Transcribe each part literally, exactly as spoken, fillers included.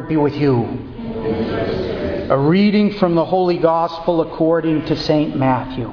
Lord be with you. A reading from the Holy Gospel according to Saint Matthew.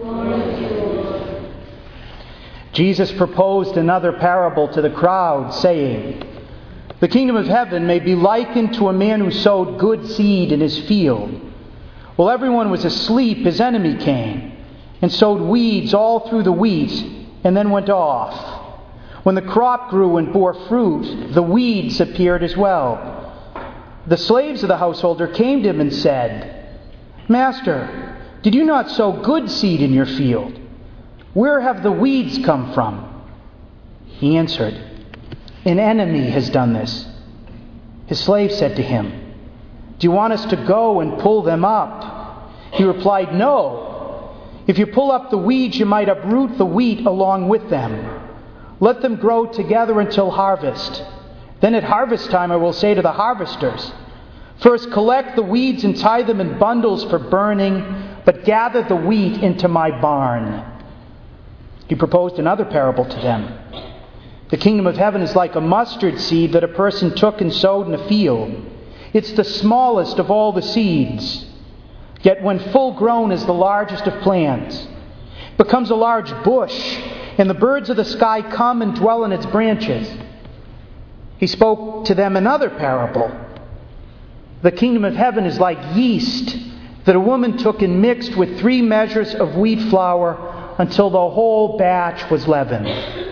Jesus proposed another parable to the crowd, saying, "The kingdom of heaven may be likened to a man who sowed good seed in his field. While everyone was asleep, his enemy came and sowed weeds all through the wheat and then went off. When the crop grew and bore fruit, the weeds appeared as well. The slaves of the householder came to him and said, 'Master, did you not sow good seed in your field? Where have the weeds come from?' He answered, 'An enemy has done this.' His slave said to him, 'Do you want us to go and pull them up?' He replied, 'No. If you pull up the weeds, you might uproot the wheat along with them. Let them grow together until harvest. Then at harvest time I will say to the harvesters, first collect the weeds and tie them in bundles for burning, but gather the wheat into my barn.' He proposed another parable to them. 'The kingdom of heaven is like a mustard seed that a person took and sowed in a field. It's the smallest of all the seeds, yet when full grown is the largest of plants. It becomes a large bush, and the birds of the sky come and dwell in its branches.' He spoke to them another parable. 'The kingdom of heaven is like yeast that a woman took and mixed with three measures of wheat flour until the whole batch was leavened.'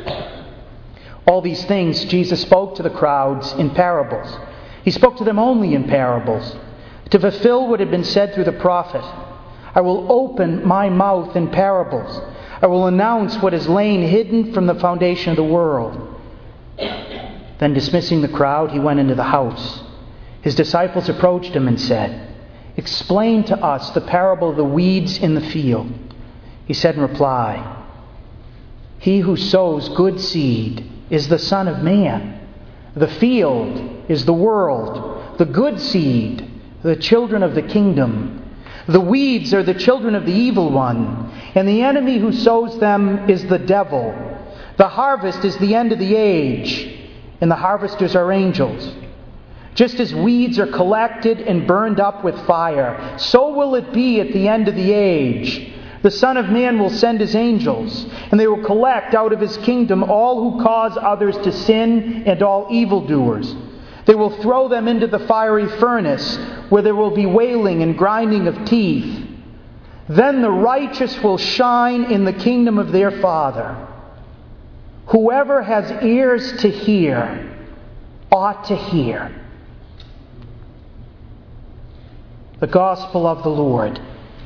All these things Jesus spoke to the crowds in parables. He spoke to them only in parables, to fulfill what had been said through the prophet. 'I will open my mouth in parables. I will announce what is lain hidden from the foundation of the world.' Then dismissing the crowd, he went into the house. His disciples approached him and said, 'Explain to us the parable of the weeds in the field.' He said in reply, 'He who sows good seed is the Son of Man. The field is the world. The good seed, the children of the kingdom. The weeds are the children of the evil one, and the enemy who sows them is the devil. The harvest is the end of the age, and the harvesters are angels. Just as weeds are collected and burned up with fire, so will it be at the end of the age. The Son of Man will send his angels, and they will collect out of his kingdom all who cause others to sin and all evildoers. They will throw them into the fiery furnace, where there will be wailing and grinding of teeth. Then the righteous will shine in the kingdom of their Father. Whoever has ears to hear ought to hear.'" The Gospel of the Lord.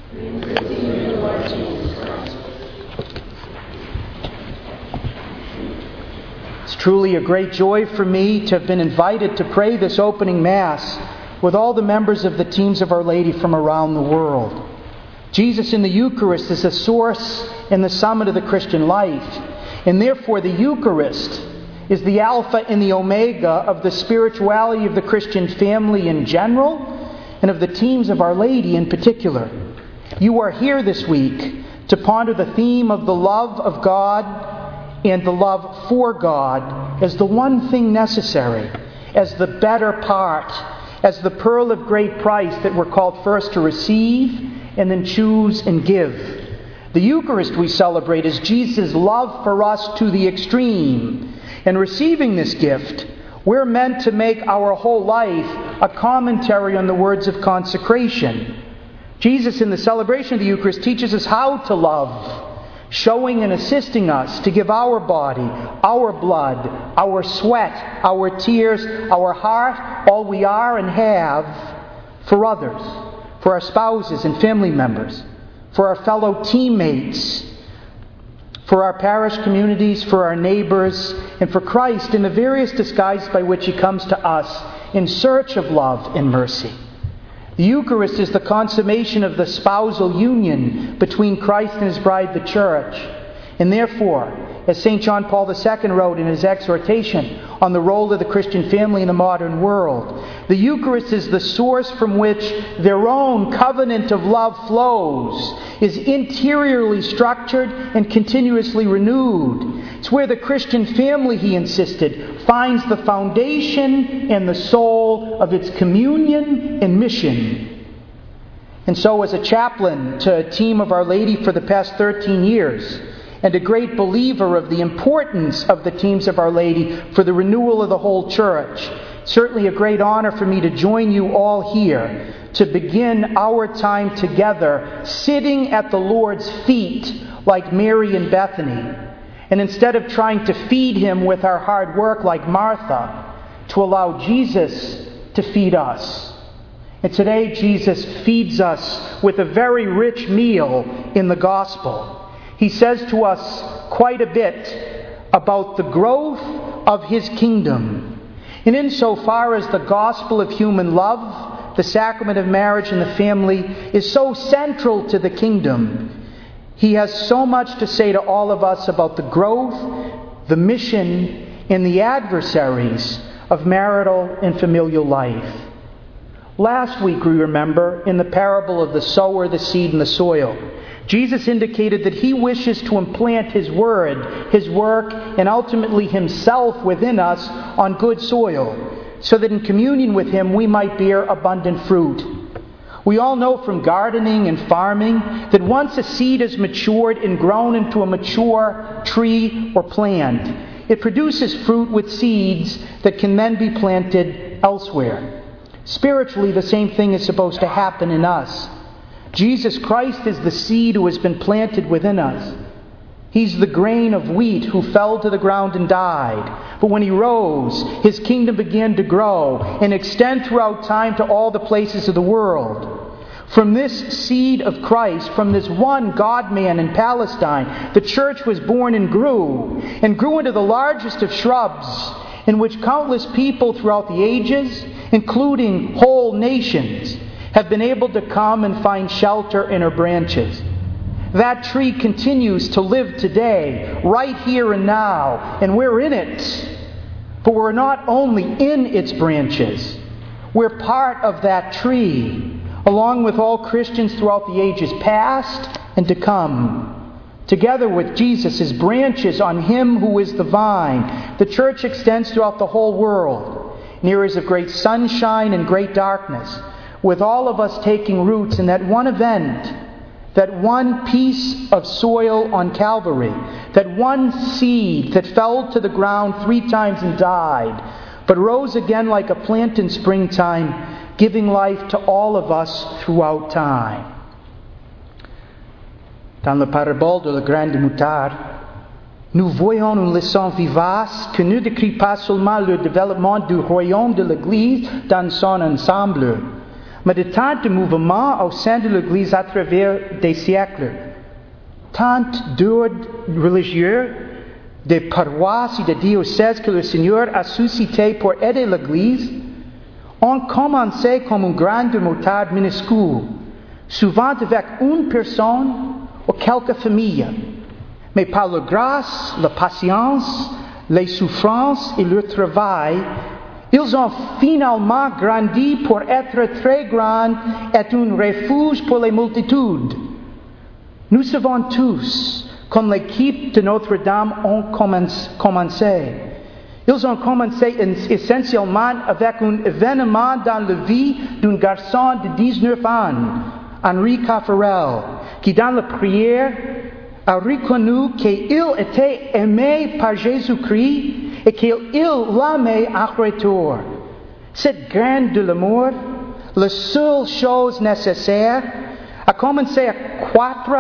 It's truly a great joy for me to have been invited to pray this opening Mass with all the members of the teams of Our Lady from around the world. Jesus in the Eucharist is the source and the summit of the Christian life, and therefore the Eucharist is the Alpha and the Omega of the spirituality of the Christian family in general and of the teams of Our Lady in particular. You are here this week to ponder the theme of the love of God and the love for God as the one thing necessary, as the better part, as the pearl of great price that we're called first to receive and then choose and give. The Eucharist we celebrate is Jesus' love for us to the extreme. And receiving this gift, we're meant to make our whole life a commentary on the words of consecration. Jesus in the celebration of the Eucharist teaches us how to love, showing and assisting us to give our body, our blood, our sweat, our tears, our heart, all we are and have for others, for our spouses and family members, for our fellow teammates, for our parish communities, for our neighbors, and for Christ in the various disguises by which He comes to us in search of love and mercy. The Eucharist is the consummation of the spousal union between Christ and His bride, the Church. And therefore, as Saint John Paul the Second wrote in his exhortation on the role of the Christian family in the modern world, the Eucharist is the source from which their own covenant of love flows, is interiorly structured and continuously renewed. It's where the Christian family, he insisted, finds the foundation and the soul of its communion and mission. And so as a chaplain to a team of Our Lady for the past thirteen years, and a great believer of the importance of the teams of Our Lady for the renewal of the whole church, certainly a great honor for me to join you all here to begin our time together sitting at the Lord's feet like Mary in Bethany. And instead of trying to feed Him with our hard work like Martha, to allow Jesus to feed us. And today Jesus feeds us with a very rich meal in the gospel. He says to us quite a bit about the growth of His kingdom. And insofar as the gospel of human love, the sacrament of marriage and the family is so central to the kingdom, He has so much to say to all of us about the growth, the mission, and the adversaries of marital and familial life. Last week, we remember, in the parable of the sower, the seed, and the soil, Jesus indicated that He wishes to implant His word, His work, and ultimately Himself within us on good soil, so that in communion with Him we might bear abundant fruit. We all know from gardening and farming that once a seed is matured and grown into a mature tree or plant, it produces fruit with seeds that can then be planted elsewhere. Spiritually, the same thing is supposed to happen in us. Jesus Christ is the seed who has been planted within us. He's the grain of wheat who fell to the ground and died. But when He rose, His kingdom began to grow and extend throughout time to all the places of the world. From this seed of Christ, from this one God-man in Palestine, the church was born and grew, and grew into the largest of shrubs, in which countless people throughout the ages, including whole nations, have been able to come and find shelter in her branches. That tree continues to live today, right here and now, and we're in it. But we're not only in its branches, we're part of that tree, along with all Christians throughout the ages past and to come. Together with Jesus as branches on Him who is the vine, the church extends throughout the whole world, in areas of great sunshine and great darkness, with all of us taking roots in that one event, that one piece of soil on Calvary, that one seed that fell to the ground three times and died, but rose again like a plant in springtime, giving life to all of us throughout time. Dans la parabole de la graine de moutarde, nous voyons une leçon vivace qui ne décrit pas seulement le développement du royaume de l'Église dans son ensemble, mais de tant de mouvements au sein de l'Église à travers des siècles. Tant d'ordres religieux, de paroisses et de diocèses que le Seigneur a suscités pour aider l'Église ont commencé comme un grain de moutarde minuscule, souvent avec une personne ou quelques familles. Mais par la grâce, la patience, les souffrances et le travail, ils ont finalement grandi pour être très grands et un refuge pour les multitudes. Nous savons tous, comme l'équipe de Notre-Dame ont commencé. Ils ont commencé essentiellement avec un événement dans la vie d'un garçon de dix-neuf ans, Henri Caffarel, qui dans la prière a reconnu qu'il était aimé par Jésus-Christ et qu'il l'aimait en retour. Cette graine de l'amour, la seule chose nécessaire, a commencé à croître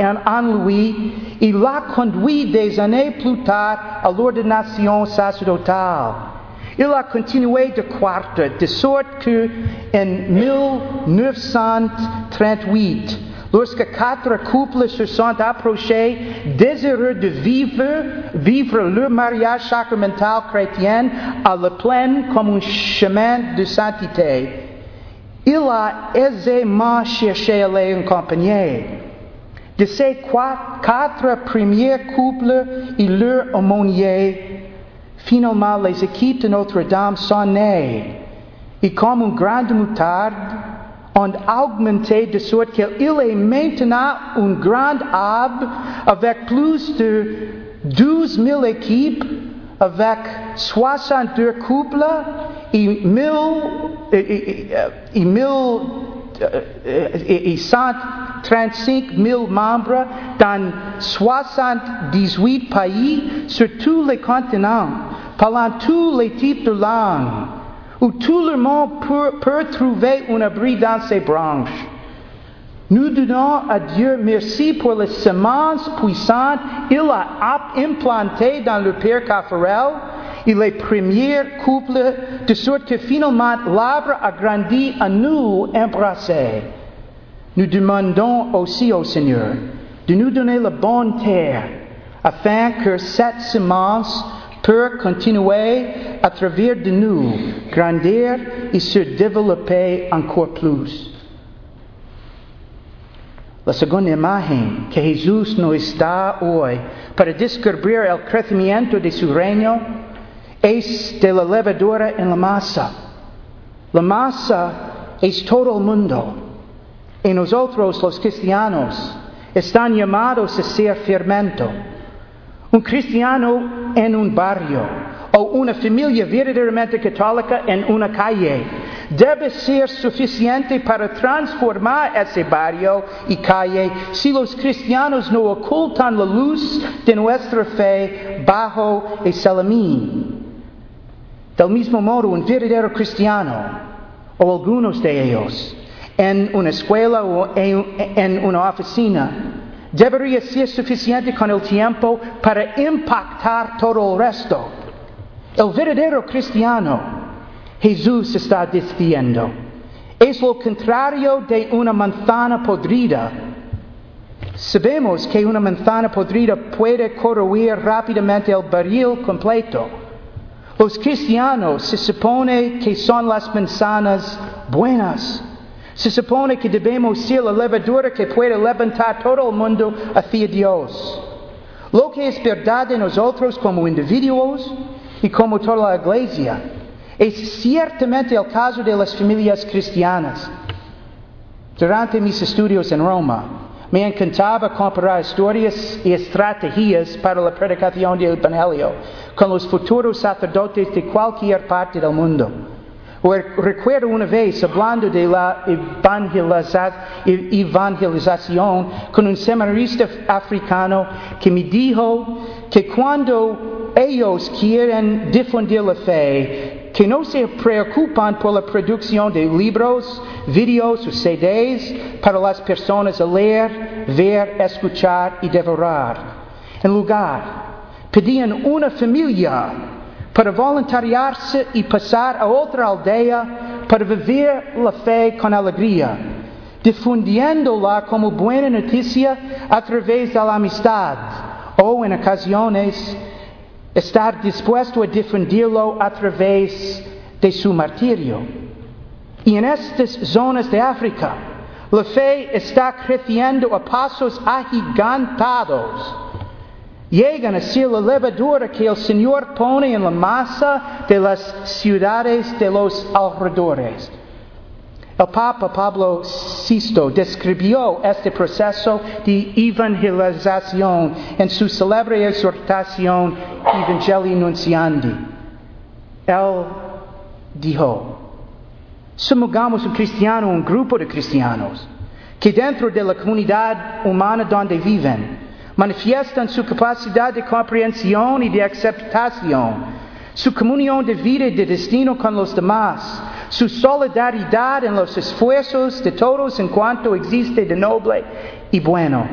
en lui et l'a conduit des années plus tard à l'ordination sacerdotale. Il a continué de croître, de sorte que en mille neuf cent trente-huit, lorsque quatre couples se sont approchés, désireux de vivre, vivre leur mariage sacramental chrétien à la plaine comme un chemin de sainteté, il a aisément cherché à les accompagner. De ces quatre premiers couples et leurs aumôniers, finalement les équipes de Notre-Dame sont nées, et comme un grain de moutarde, ont augmenté de sorte qu'il est maintenant un grand arbre avec plus de douze mille équipes avec soixante-deux couples et mille et, et, mille et, et cent trente-cinq mille membres dans soixante-dix-huit pays sur tous les continents, parlant tous les types de langues, où tout le monde peut, peut trouver un abri dans ses branches. Nous donnons à Dieu merci pour les semences puissantes qu'il a implantées dans le Père Caffarel et les premiers couples, de sorte que finalement l'arbre a grandi à nous embrasser. Nous demandons aussi au Seigneur de nous donner la bonne terre, afin que cette semence peut continuer à travers de nous, grandir et se développer encore plus. La segunda imagen que Jesús nos da hoy para descubrir el crecimiento de su reino es de la levadura en la masa. La masa es todo el mundo. Y nosotros, los cristianos, están llamados a ser fermento. Un cristiano en un barrio o una familia verdaderamente católica en una calle debe ser suficiente para transformar ese barrio y calle si los cristianos no ocultan la luz de nuestra fe bajo el salamín. Del mismo modo, un verdadero cristiano, o algunos de ellos, en una escuela o en una oficina, debería ser suficiente con el tiempo para impactar todo el resto. El verdadero cristiano, Jesús está diciendo, es lo contrario de una manzana podrida. Sabemos que una manzana podrida puede corroer rápidamente el barril completo. Los cristianos se supone que son las manzanas buenas. Se supone que debemos ser la levadura que puede levantar todo el mundo hacia Dios. Lo que es verdad de nosotros como individuos y como toda la iglesia es ciertamente el caso de las familias cristianas. Durante mis estudios en Roma, me encantaba comparar historias y estrategias para la predicación del Evangelio con los futuros sacerdotes de cualquier parte del mundo. Recuerdo una vez hablando de la evangelización con un seminarista africano que me dijo que cuando ellos quieren difundir la fe, que no se preocupan por la producción de libros, videos o C Ds para las personas a leer, ver, escuchar y devorar. En lugar, pedían una familia para voluntariarse y pasar a otra aldea para vivir la fe con alegría, difundiéndola como buena noticia a través de la amistad, o en ocasiones estar dispuesto a difundirlo a través de su martirio. Y en estas zonas de África, la fe está creciendo a pasos agigantados. Llegan a ser la levadura que el Señor pone en la masa de las ciudades de los alrededores. El Papa Pablo sexto describió este proceso de evangelización en su célebre exhortación Evangelii Nunciandi. Él dijo: somos un cristiano, un grupo de cristianos, que dentro de la comunidad humana donde viven, manifiestan su capacidad de comprensión y de aceptación, su comunión de vida y de destino con los demás, su solidaridad en los esfuerzos de todos en cuanto existe de noble y bueno.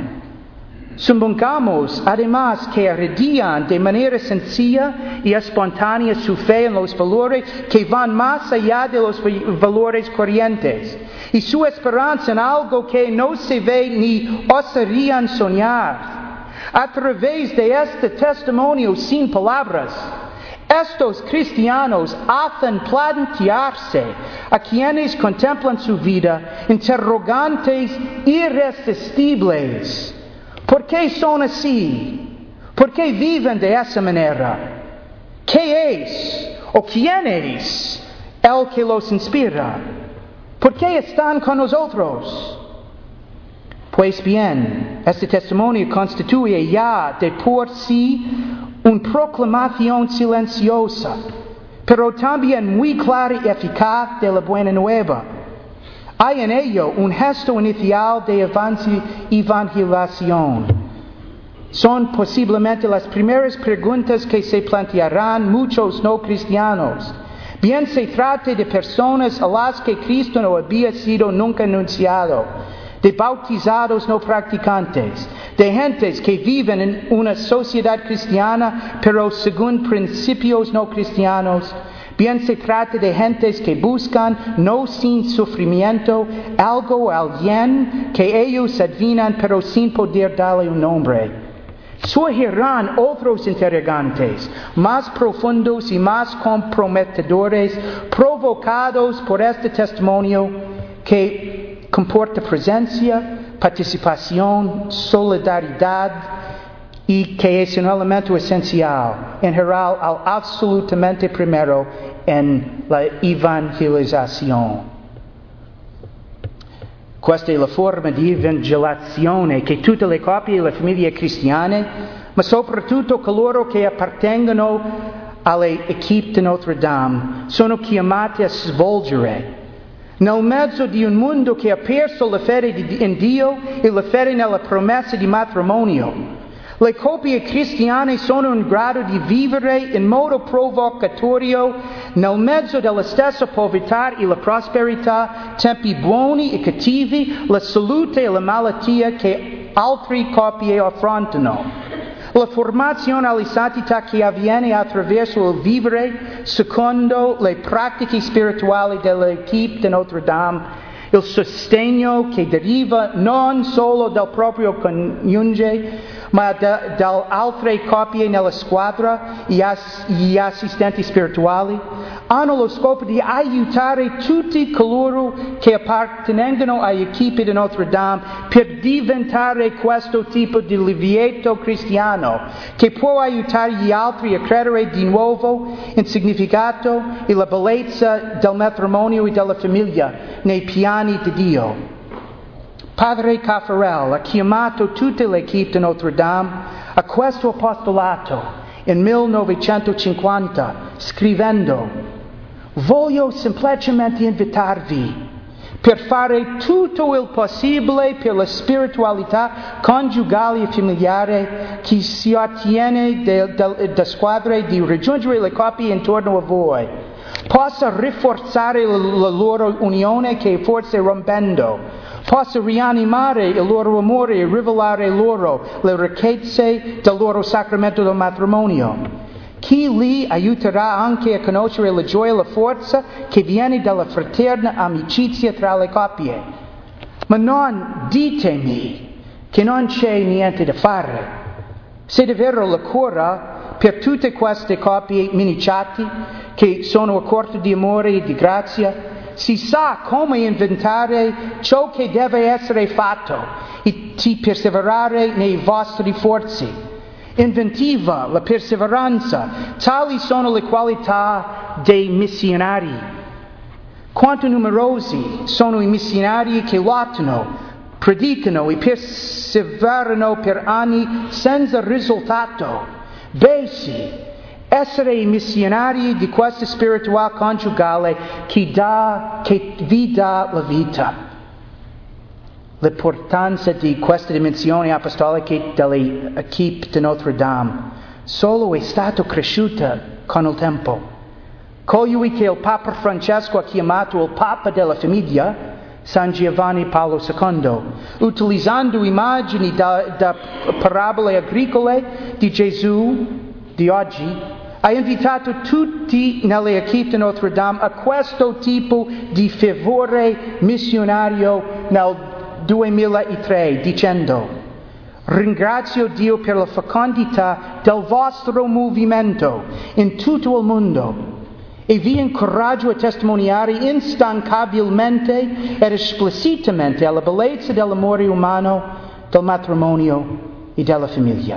Supongamos además que irradian de manera sencilla y espontánea su fe en los valores que van más allá de los valores corrientes, y su esperanza en algo que no se ve ni osarían soñar. A través de este testimonio sin palabras, estos cristianos hacen plantearse a quienes contemplan su vida interrogantes irresistibles. ¿Por qué son así? ¿Por qué viven de esa manera? ¿Qué es o quién es el que los inspira? ¿Por qué están con nosotros? Pues bien, este testimonio constituye ya de por sí una proclamación silenciosa, pero también muy clara y eficaz de la buena nueva. Hay en ello un gesto inicial de evangelización. Son posiblemente las primeras preguntas que se plantearán muchos no cristianos. Bien se trata de personas a las que Cristo no había sido nunca anunciado, de bautizados no practicantes, de gentes que viven en una sociedad cristiana pero según principios no cristianos. Bien se trata de gentes que buscan, no sin sufrimiento, algo o alguien que ellos adivinan pero sin poder darle un nombre. Surgirán otros interrogantes, más profundos y más comprometedores, provocados por este testimonio que comporta presencia, participación, solidaridad y que es un elemento esencial, en general, al absolutamente primero en la evangelización. Questa è la forma di evangelazione che tutte le coppie della famiglia cristiana, ma soprattutto coloro che appartengono all'equipe di Notre Dame, sono chiamati a svolgere. Nel mezzo di un mondo che ha perso la fede in Dio e la fede nella promessa di matrimonio, le coppie cristiane sono in grado di vivere in modo provocatorio nel mezzo della stessa povertà e la prosperità, tempi buoni e cattivi, la salute e la malattia che altre coppie affrontano. La formazione alla santità che avviene attraverso il vivere secondo le pratiche spirituali dell'equipe di Notre Dame, il sostegno che deriva non solo dal proprio coniuge, ma da, da altre coppie nella squadra e ass, gli assistenti spirituali, hanno lo scopo di aiutare tutti coloro che appartengono all'equipe di Notre Dame per diventare questo tipo di lieto cristiano che può aiutare gli altri a credere di nuovo in significato e la bellezza del matrimonio e della famiglia nei piani di Dio. Padre Caffarel ha chiamato tutta l'equipe di Notre Dame a questo apostolato nel millenovecentocinquanta scrivendo: voglio semplicemente invitarvi per fare tutto il possibile per la spiritualità coniugale e familiare che si ottiene da squadre di raggiungere le coppie intorno a voi, possa rinforzare la, la loro unione che forse rompendo, possa rianimare il loro amore e rivelare loro le ricchezze del loro sacramento del matrimonio. Chi li aiuterà anche a conoscere la gioia e la forza che viene dalla fraterna amicizia tra le coppie. Ma non ditemi che non c'è niente da fare. Se davvero la cura per tutte queste coppie minacciate che sono a corto di amore e di grazia, si sa come inventare ciò che deve essere fatto e di perseverare nei vostri forzi. Inventiva, la perseveranza, tali sono le qualità dei missionari. Quanto numerosi sono i missionari che lottano, predicano e perseverano per anni senza risultato. Beh sì, essere missionari di questa spirituale coniugale che, dà, che vi dà la vita. L'importanza di questa dimensione apostolica dell'equipe di Notre Dame solo è stata cresciuta con il tempo. Colui che il Papa Francesco ha chiamato il Papa della famiglia, San Giovanni Paolo secondo, utilizzando immagini da, da parabole agricole di Gesù di oggi, ha invitato tutti nell'equipe di Notre Dame a questo tipo di fervore missionario nel duemilatré, dicendo: ringrazio Dio per la fecondità del vostro movimento in tutto il mondo e vi incoraggio a testimoniare instancabilmente ed esplicitamente alla bellezza dell'amore umano, del matrimonio e della famiglia.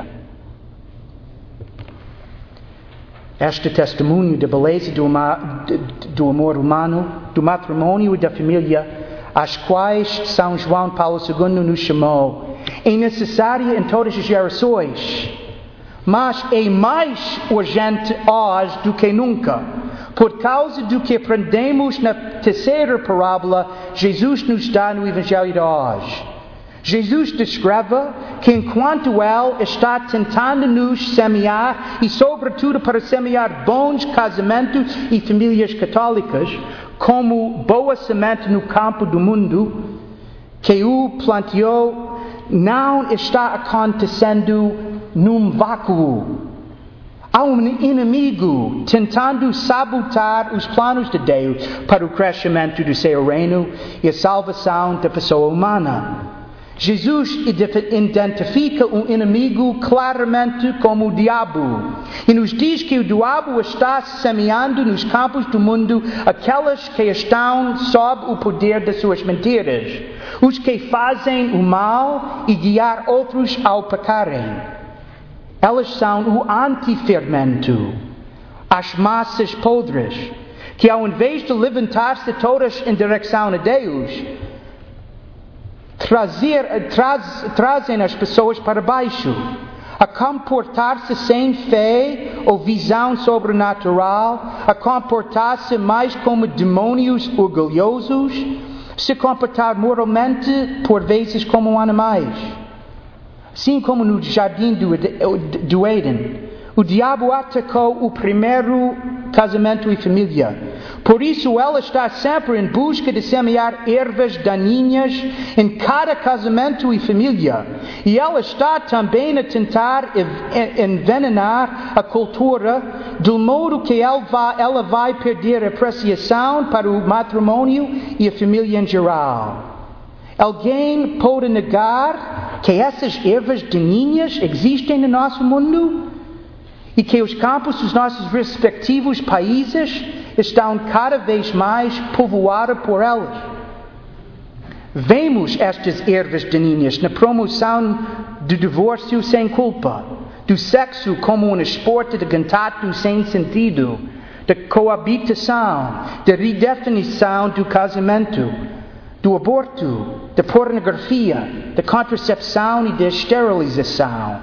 Este testemunho da beleza do, do amor humano, do matrimonio e da família às quais São João Paulo segundo nos chamou, é necessária em todas as gerações, mas é mais urgente hoje do que nunca, por causa do que aprendemos na terceira parábola Jesus nos dá no Evangelho de hoje. Jesus descreve que enquanto Ele está tentando nos semear, e sobretudo para semear bons casamentos e famílias católicas, como boa semente no campo do mundo, que o planteou, não está acontecendo num vácuo. Há um inimigo tentando sabotar os planos de Deus para o crescimento do seu reino e a salvação da pessoa humana. Jesus identifica um inimigo claramente como o diabo e nos diz que o diabo está semeando nos campos do mundo aquelas que estão sob o poder das suas mentiras, os que fazem o mal e guiar outros ao pecarem. Elas são o antifermento, as massas podres, que ao invés de levantar-se todas em direção a Deus, Trazer, traz, trazem as pessoas para baixo, a comportar-se sem fé ou visão sobrenatural, a comportar-se mais como demônios orgulhosos, se comportar moralmente por vezes como animais. Assim como no jardim do, do Éden, o diabo atacou o primeiro casamento e família. Por isso, ela está sempre em busca de semear ervas daninhas em cada casamento e família. E ela está também a tentar envenenar a cultura, de modo que ela vai, ela vai perder apreciação para o matrimônio e a família em geral. Alguém pode negar que essas ervas daninhas existem no nosso mundo? E que os campos dos nossos respectivos países estão cada vez mais povoados por elas? Vemos estas ervas daninhas na promoção do divórcio sem culpa, do sexo como um esporte de contato sem sentido, da coabitação, da redefinição do casamento, do aborto, da pornografia, da contracepção e da esterilização.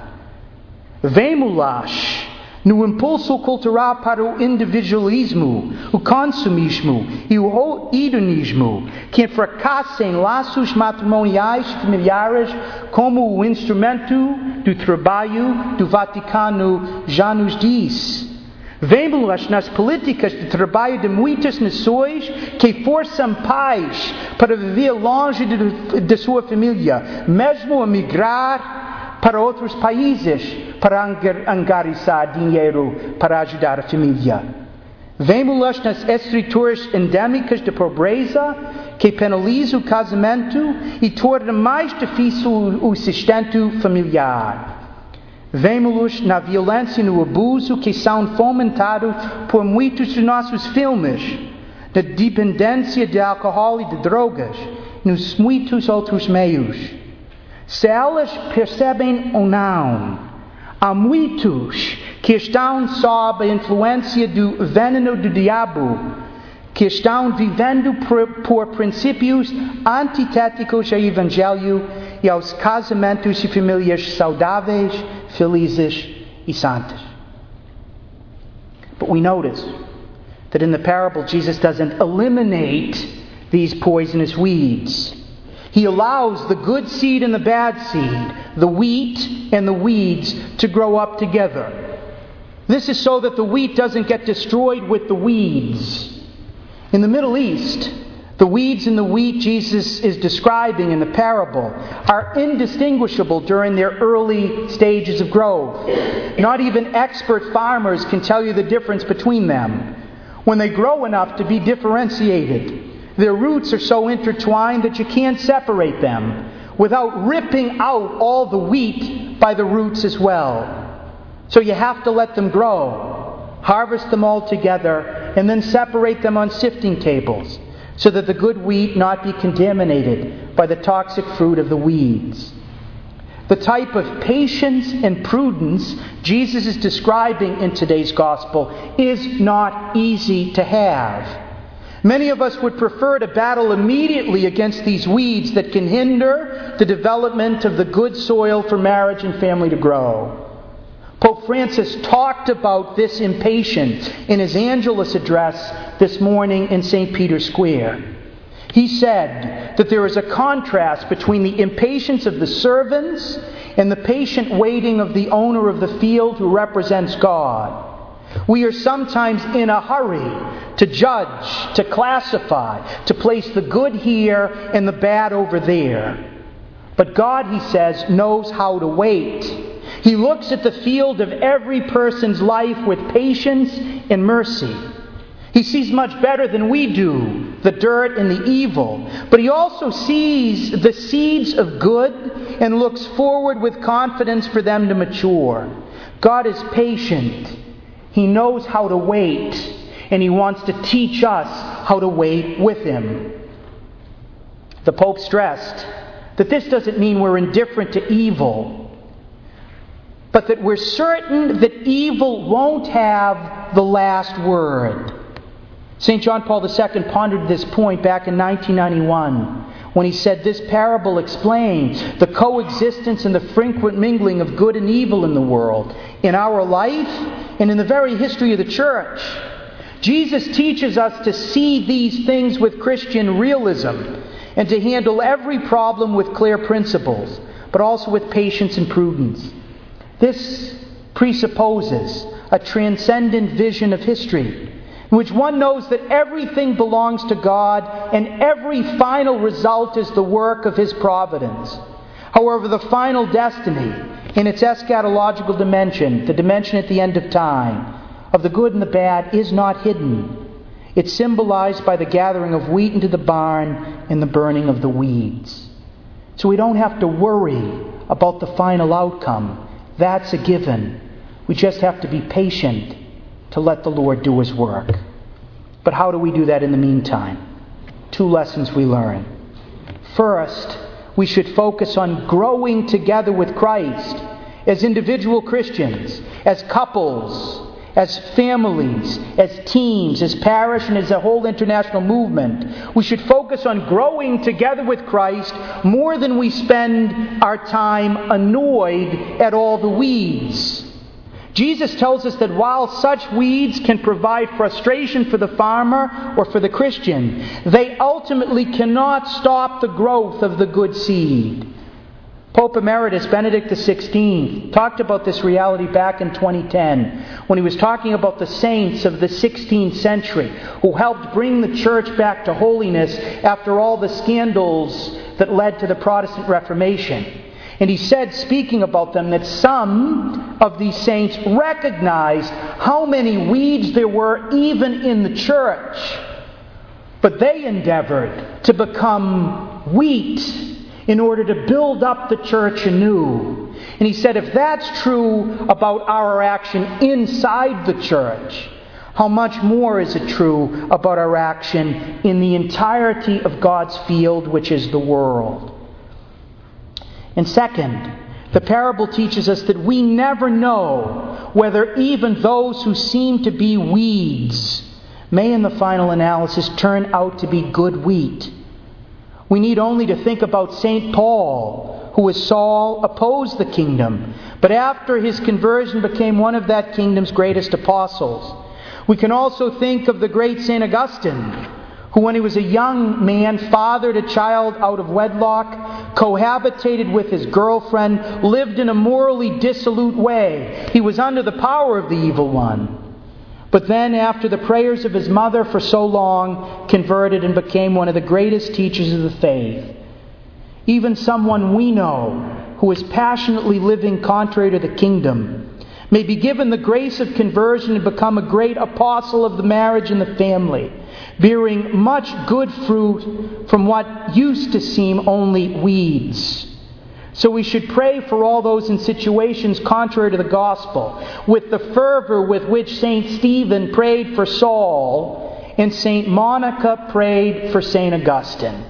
Vemo-las no impulso cultural para o individualismo, o consumismo e o hedonismo, que fracassam em laços matrimoniais e familiares como o instrumento do trabalho do Vaticano já nos diz. Vemos-las nas políticas de trabalho de muitas nações que forçam pais para viver longe de, de sua família, mesmo a migrar para outros países, para angariar dinheiro para ajudar a família. Vemos-las nas estruturas endêmicas de pobreza que penalizam o casamento e tornam mais difícil o sustento familiar. Vemos-los na violência e no abuso que são fomentados por muitos dos nossos filmes, na dependência de álcool e de drogas, nos muitos outros meios. Se elas percebem ou não, há muitos que estão sob a influência do veneno do diabo, que estão vivendo por, por princípios antitéticos ao Evangelho e aos casamentos e famílias saudáveis, felizes e santas. But we notice that in the parable Jesus doesn't eliminate these poisonous weeds. He allows the good seed and the bad seed, the wheat and the weeds, to grow up together. This is so that the wheat doesn't get destroyed with the weeds. In the Middle East, the weeds and the wheat Jesus is describing in the parable are indistinguishable during their early stages of growth. Not even expert farmers can tell you the difference between them. When they grow enough to be differentiated, their roots are so intertwined that you can't separate them without ripping out all the wheat by the roots as well. So you have to let them grow, harvest them all together, and then separate them on sifting tables so that the good wheat not be contaminated by the toxic fruit of the weeds. The type of patience and prudence Jesus is describing in today's gospel is not easy to have. Many of us would prefer to battle immediately against these weeds that can hinder the development of the good soil for marriage and family to grow. Pope Francis talked about this impatience in his Angelus address this morning in Saint Peter's Square. He said that there is a contrast between the impatience of the servants and the patient waiting of the owner of the field who represents God. We are sometimes in a hurry to judge, to classify, to place the good here and the bad over there. But God, he says, knows how to wait. He looks at the field of every person's life with patience and mercy. He sees much better than we do the dirt and the evil. But he also sees the seeds of good and looks forward with confidence for them to mature. God is patient. He knows how to wait. And he wants to teach us how to wait with him. The Pope stressed that this doesn't mean we're indifferent to evil, but that we're certain that evil won't have the last word. Saint John Paul the Second pondered this point back in nineteen ninety-one when he said this parable explains the coexistence and the frequent mingling of good and evil in the world, in our life and in the very history of the Church. Jesus teaches us to see these things with Christian realism and to handle every problem with clear principles, but also with patience and prudence. This presupposes a transcendent vision of history, in which one knows that everything belongs to God and every final result is the work of His providence. However, the final destiny, in its eschatological dimension, the dimension at the end of time, of the good and the bad, is not hidden. It's symbolized by the gathering of wheat into the barn and the burning of the weeds. So we don't have to worry about the final outcome. That's a given. We just have to be patient to let the Lord do His work. But how do we do that in the meantime? Two lessons we learn. First, we should focus on growing together with Christ as individual Christians, as couples, as families, as teams, as parish, and as a whole international movement. We should focus on growing together with Christ more than we spend our time annoyed at all the weeds. Jesus tells us that while such weeds can provide frustration for the farmer or for the Christian, they ultimately cannot stop the growth of the good seed. Pope Emeritus Benedict the sixteenth talked about this reality back in twenty ten when he was talking about the saints of the sixteenth century who helped bring the Church back to holiness after all the scandals that led to the Protestant Reformation. And he said, speaking about them, that some of these saints recognized how many weeds there were even in the Church, but they endeavored to become wheat in order to build up the Church anew. And he said, if that's true about our action inside the Church, how much more is it true about our action in the entirety of God's field, which is the world? And second, the parable teaches us that we never know whether even those who seem to be weeds may in the final analysis turn out to be good wheat. We need only to think about Saint Paul, who as Saul opposed the kingdom, but after his conversion became one of that kingdom's greatest apostles. We can also think of the great Saint Augustine, who when he was a young man fathered a child out of wedlock, cohabitated with his girlfriend, lived in a morally dissolute way. He was under the power of the evil one. But then, after the prayers of his mother for so long, converted and became one of the greatest teachers of the faith. Even someone we know who is passionately living contrary to the kingdom may be given the grace of conversion and become a great apostle of the marriage and the family, bearing much good fruit from what used to seem only weeds. So we should pray for all those in situations contrary to the gospel, with the fervor with which Saint Stephen prayed for Saul and Saint Monica prayed for Saint Augustine.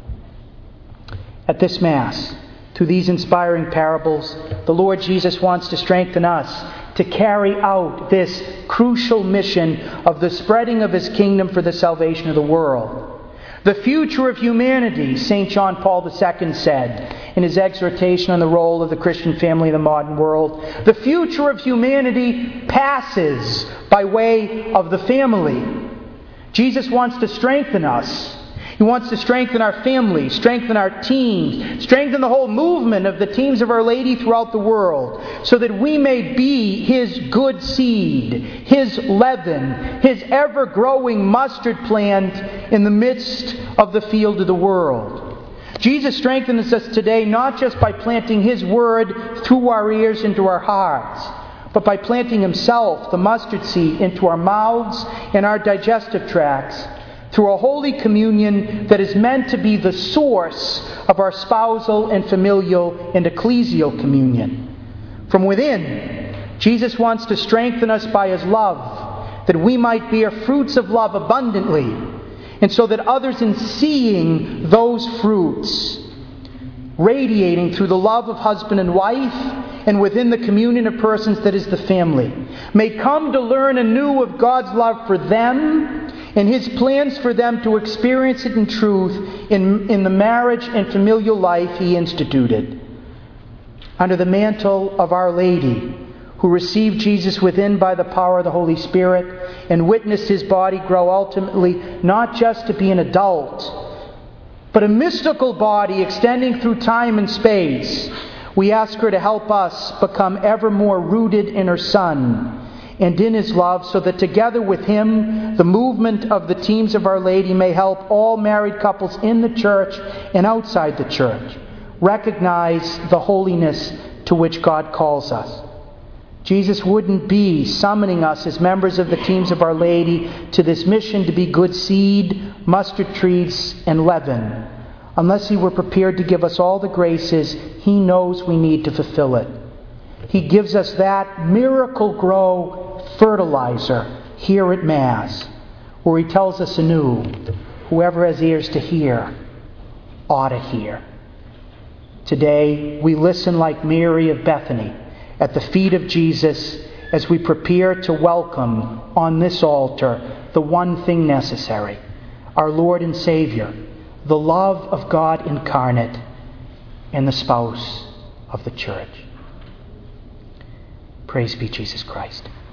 At this Mass, through these inspiring parables, the Lord Jesus wants to strengthen us to carry out this crucial mission of the spreading of His kingdom for the salvation of the world. The future of humanity, Saint John Paul the Second said in his exhortation on the role of the Christian family in the modern world, the future of humanity passes by way of the family. Jesus wants to strengthen us. He wants to strengthen our family, strengthen our teams, strengthen the whole movement of the teams of Our Lady throughout the world, so that we may be His good seed, His leaven, His ever-growing mustard plant in the midst of the field of the world. Jesus strengthens us today not just by planting His word through our ears into our hearts, but by planting Himself, the mustard seed, into our mouths and our digestive tracts, through a Holy Communion that is meant to be the source of our spousal and familial and ecclesial communion. From within, Jesus wants to strengthen us by His love, that we might bear fruits of love abundantly, and so that others, in seeing those fruits radiating through the love of husband and wife and within the communion of persons that is the family, may come to learn anew of God's love for them and His plans for them to experience it in truth in, in the marriage and familial life He instituted. Under the mantle of Our Lady, who received Jesus within by the power of the Holy Spirit and witnessed His body grow ultimately not just to be an adult, but a mystical body extending through time and space, we ask her to help us become ever more rooted in her Son and in His love, so that together with Him, the movement of the teams of Our Lady may help all married couples in the church and outside the church recognize the holiness to which God calls us. Jesus wouldn't be summoning us as members of the teams of Our Lady to this mission to be good seed, mustard trees, and leaven, unless He were prepared to give us all the graces He knows we need to fulfill it. He gives us that miracle-grow fertilizer here at Mass, where He tells us anew, whoever has ears to hear ought to hear. Today, we listen like Mary of Bethany at the feet of Jesus as we prepare to welcome on this altar the one thing necessary, our Lord and Savior, the love of God incarnate, and the spouse of the church. Praise be Jesus Christ.